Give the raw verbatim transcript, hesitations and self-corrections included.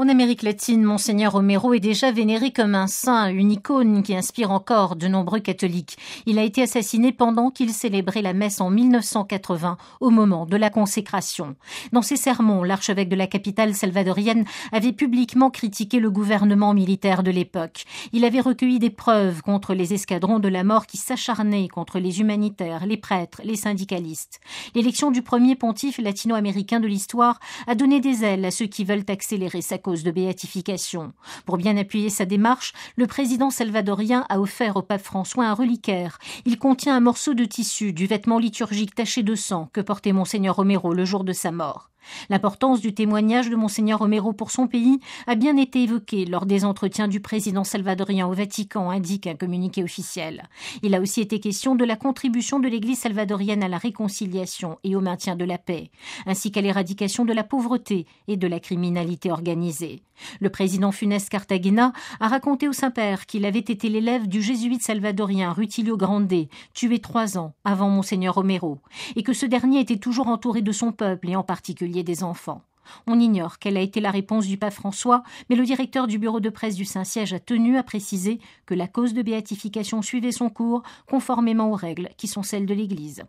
En Amérique latine, Monseigneur Romero est déjà vénéré comme un saint, une icône qui inspire encore de nombreux catholiques. Il a été assassiné pendant qu'il célébrait la messe en mille neuf cent quatre-vingts, au moment de la consécration. Dans ses sermons, l'archevêque de la capitale salvadorienne avait publiquement critiqué le gouvernement militaire de l'époque. Il avait recueilli des preuves contre les escadrons de la mort qui s'acharnaient contre les humanitaires, les prêtres, les syndicalistes. L'élection du premier pontife latino-américain de l'histoire a donné des ailes à ceux qui veulent accélérer sa cause de béatification. Pour bien appuyer sa démarche, le président salvadorien a offert au pape François un reliquaire. Il contient un morceau de tissu du vêtement liturgique taché de sang que portait Monseigneur Romero le jour de sa mort. L'importance du témoignage de Monseigneur Romero pour son pays a bien été évoquée lors des entretiens du président salvadorien au Vatican, indique un communiqué officiel. Il a aussi été question de la contribution de l'Église salvadorienne à la réconciliation et au maintien de la paix, ainsi qu'à l'éradication de la pauvreté et de la criminalité organisée. Le président Funes Cartagena a raconté au Saint-Père qu'il avait été l'élève du jésuite salvadorien Rutilio Grande, tué trois ans avant Monseigneur Romero, et que ce dernier était toujours entouré de son peuple et en particulier des enfants. On ignore quelle a été la réponse du pape François, mais le directeur du bureau de presse du Saint-Siège a tenu à préciser que la cause de béatification suivait son cours conformément aux règles qui sont celles de l'Église.